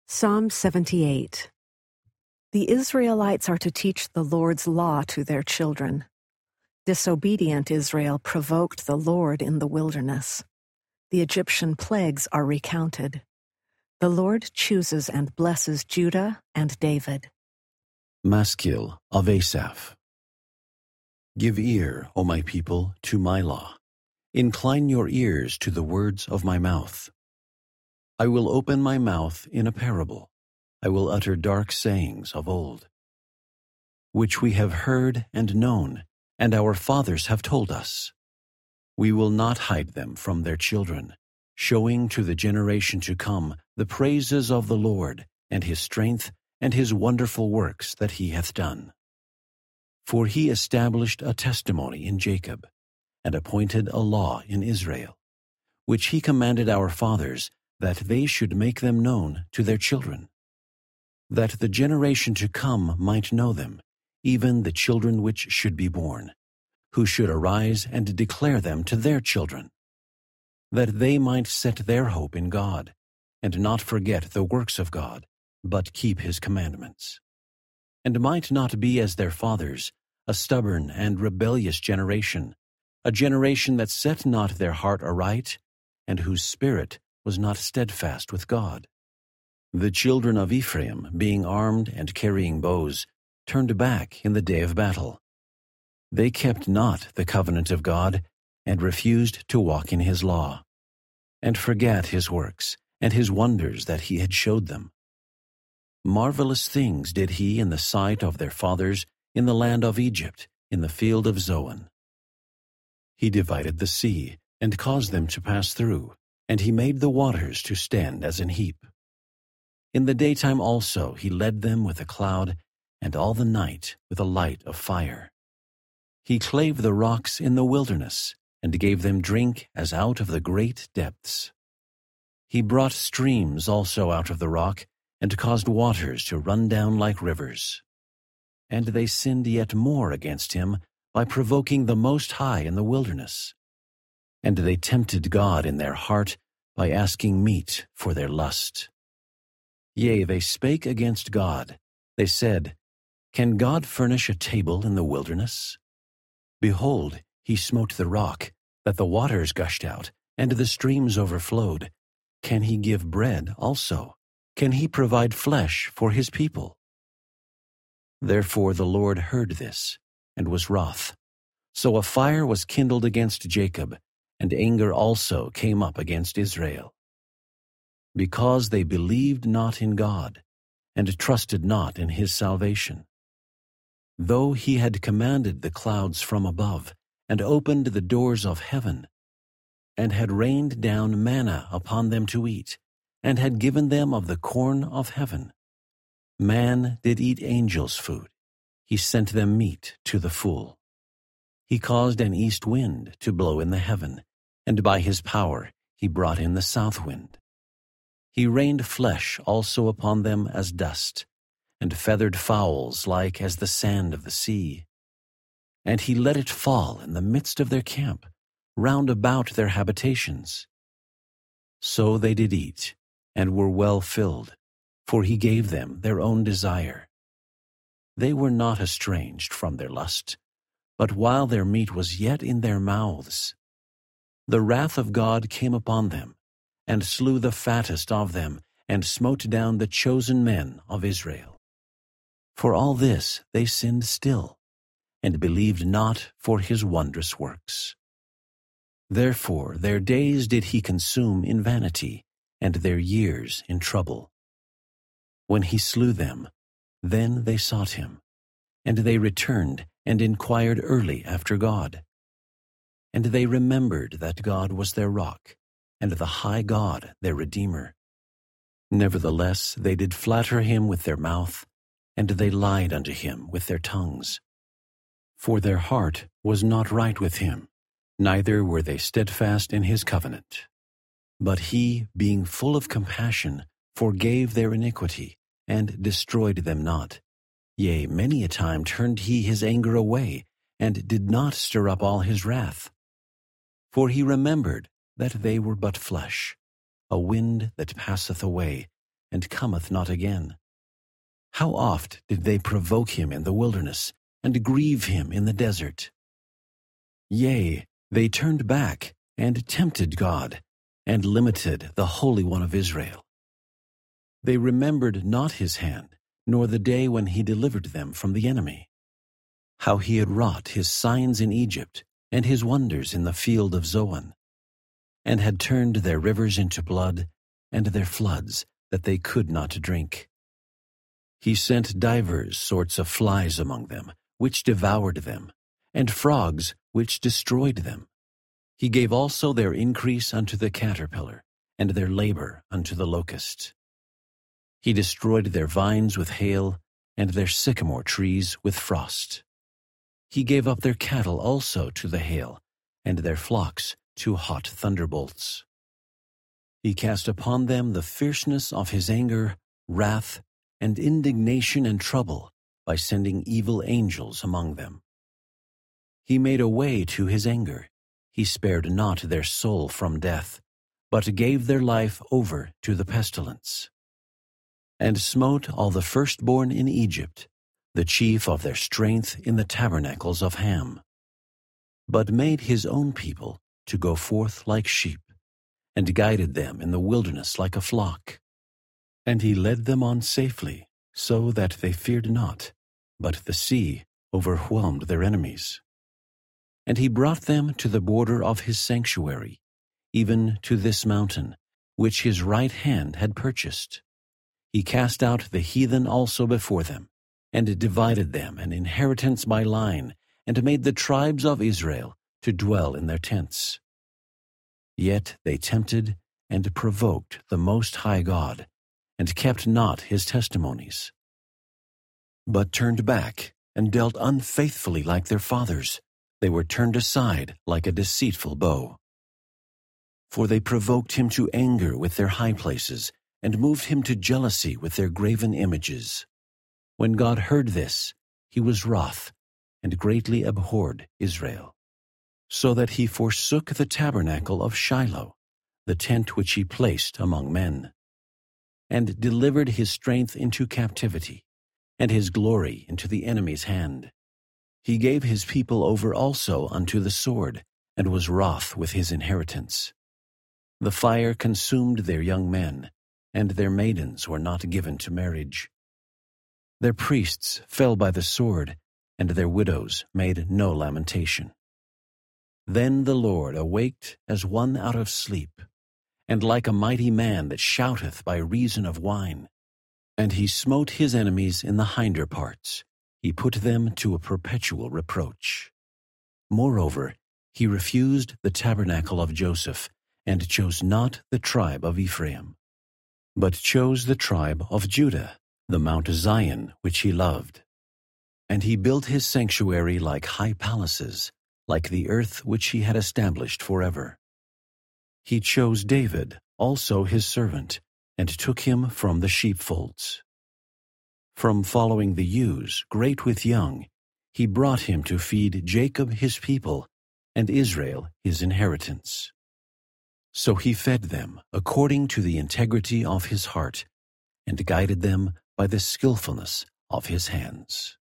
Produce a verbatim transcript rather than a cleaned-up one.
Psalm seventy-eight. The Israelites are to teach the Lord's law to their children. Disobedient Israel provoked the Lord in the wilderness. The Egyptian plagues are recounted. The Lord chooses and blesses Judah and David. Maskil of Asaph. Give ear, O my people, to my law. Incline your ears to the words of my mouth. I will open my mouth in a parable. I will utter dark sayings of old, which we have heard and known, and our fathers have told us. We will not hide them from their children, showing to the generation to come the praises of the Lord, and his strength, and his wonderful works that he hath done. For he established a testimony in Jacob, and appointed a law in Israel, which he commanded our fathers, that they should make them known to their children, that the generation to come might know them, even the children which should be born, who should arise and declare them to their children, that they might set their hope in God, and not forget the works of God, but keep his commandments, and might not be as their fathers, a stubborn and rebellious generation, a generation that set not their heart aright, and whose spirit was not steadfast with God. The children of Ephraim, being armed and carrying bows, turned back in the day of battle. They kept not the covenant of God, and refused to walk in his law, and forgat his works, and his wonders that he had showed them. Marvelous things did he in the sight of their fathers, in the land of Egypt, in the field of Zoan. He divided the sea, and caused them to pass through, and he made the waters to stand as an heap. In the daytime also he led them with a cloud, and all the night with a light of fire. He clave the rocks in the wilderness, and gave them drink as out of the great depths. He brought streams also out of the rock, and caused waters to run down like rivers. And they sinned yet more against him by provoking the Most High in the wilderness. And they tempted God in their heart by asking meat for their lust. Yea, they spake against God. They said, Can God furnish a table in the wilderness? Behold, he smote the rock, that the waters gushed out, and the streams overflowed. Can he give bread also? Can he provide flesh for his people? Therefore the Lord heard this, and was wroth. So a fire was kindled against Jacob, and anger also came up against Israel, because they believed not in God, and trusted not in his salvation. Though he had commanded the clouds from above, and opened the doors of heaven, and had rained down manna upon them to eat, and had given them of the corn of heaven. Man did eat angels' food. He sent them meat to the full. He caused an east wind to blow in the heaven, and by his power he brought in the south wind. He rained flesh also upon them as dust, and feathered fowls like as the sand of the sea. And he let it fall in the midst of their camp, round about their habitations. So they did eat, and were well filled, for he gave them their own desire. They were not estranged from their lust, but while their meat was yet in their mouths, the wrath of God came upon them, and slew the fattest of them, and smote down the chosen men of Israel. For all this they sinned still, and believed not for his wondrous works. Therefore their days did he consume in vanity, and their years in trouble. When he slew them, then they sought him, and they returned and inquired early after God. And they remembered that God was their rock, and the high God their Redeemer. Nevertheless they did flatter him with their mouth, and they lied unto him with their tongues. For their heart was not right with him, neither were they steadfast in his covenant. But he, being full of compassion, forgave their iniquity, and destroyed them not. Yea, many a time turned he his anger away, and did not stir up all his wrath. For he remembered that they were but flesh, a wind that passeth away, and cometh not again? How oft did they provoke him in the wilderness, and grieve him in the desert? Yea, they turned back, and tempted God, and limited the Holy One of Israel. They remembered not his hand, nor the day when he delivered them from the enemy, how he had wrought his signs in Egypt, and his wonders in the field of Zoan, and had turned their rivers into blood, and their floods that they could not drink. He sent divers sorts of flies among them, which devoured them, and frogs which destroyed them. He gave also their increase unto the caterpillar, and their labor unto the locust. He destroyed their vines with hail, and their sycamore trees with frost. He gave up their cattle also to the hail, and their flocks to hot thunderbolts. He cast upon them the fierceness of his anger, wrath, and indignation and trouble, by sending evil angels among them. He made a way to his anger. He spared not their soul from death, but gave their life over to the pestilence. And smote all the firstborn in Egypt, the chief of their strength in the tabernacles of Ham. But made his own people to go forth like sheep, and guided them in the wilderness like a flock. And he led them on safely, so that they feared not, but the sea overwhelmed their enemies. And he brought them to the border of his sanctuary, even to this mountain, which his right hand had purchased. He cast out the heathen also before them, and divided them an inheritance by line, and made the tribes of Israel to dwell in their tents. Yet they tempted and provoked the Most High God, and kept not his testimonies, but turned back, and dealt unfaithfully like their fathers. They were turned aside like a deceitful bow. For they provoked him to anger with their high places, and moved him to jealousy with their graven images. When God heard this, he was wroth, and greatly abhorred Israel, so that he forsook the tabernacle of Shiloh, the tent which he placed among men, and delivered his strength into captivity, and his glory into the enemy's hand. He gave his people over also unto the sword, and was wroth with his inheritance. The fire consumed their young men, and their maidens were not given to marriage. Their priests fell by the sword, and their widows made no lamentation. Then the Lord awaked as one out of sleep, and like a mighty man that shouteth by reason of wine. And he smote his enemies in the hinder parts. He put them to a perpetual reproach. Moreover, he refused the tabernacle of Joseph, and chose not the tribe of Ephraim, but chose the tribe of Judah, the Mount Zion which he loved. And he built his sanctuary like high palaces, like the earth which he had established forever. He chose David, also his servant, and took him from the sheepfolds. From following the ewes, great with young, he brought him to feed Jacob his people, and Israel his inheritance. So he fed them according to the integrity of his heart, and guided them by the skillfulness of his hands.